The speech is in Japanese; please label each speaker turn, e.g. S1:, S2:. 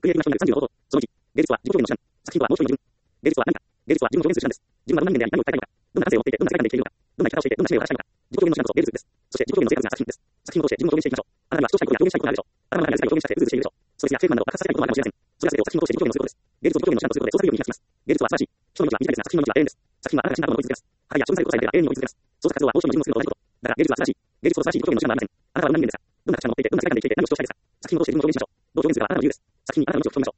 S1: クリエイティブな人になる35その1、芸術は自己表現の手段。作品とはもう一人の自分。芸術は何か。芸術は自分を表現する手段です。自分はどんな人間であり何を伝えたいのか。どんな感性を持っていて、どんな世界観で生きているのか。どんな生き方をしていて、どんな使命を果たしたいのか。自己表現の手段こそ芸術です。そして自己表現の生活が作品です。作品を通して自分を表現していきましょう。あなたには主張したいことや表現したいことがあるでしょう。あなたの中に世界を表現したくてうずうずしているでしょう。ストレスや成分などを爆発させたいこともあるかもしれません。それら全てを作品を通して自己表現のすることです。芸術を自己表現の手段とすることで、創作意欲に開きます。芸術は素晴らしい。人の命は短いですが、作品の命は永遠です。作品はあなたが死んだ後も残り続けます。腹や処分されることさえなければ永遠に残り続けます。創作活動はどうしても自分を作るのと同じこと。だから芸術は素晴らしい。芸術ほど素晴らしい自己表現の手段はありません。あなたはどんな人間ですか。どんな価値観を持っていて、どんな世界観で生きていて、何を主張したいですか。作品を通して自分を表現しましょう。どう表現するかはあなたの自由です。作品にあなたの命を注ぎましょう。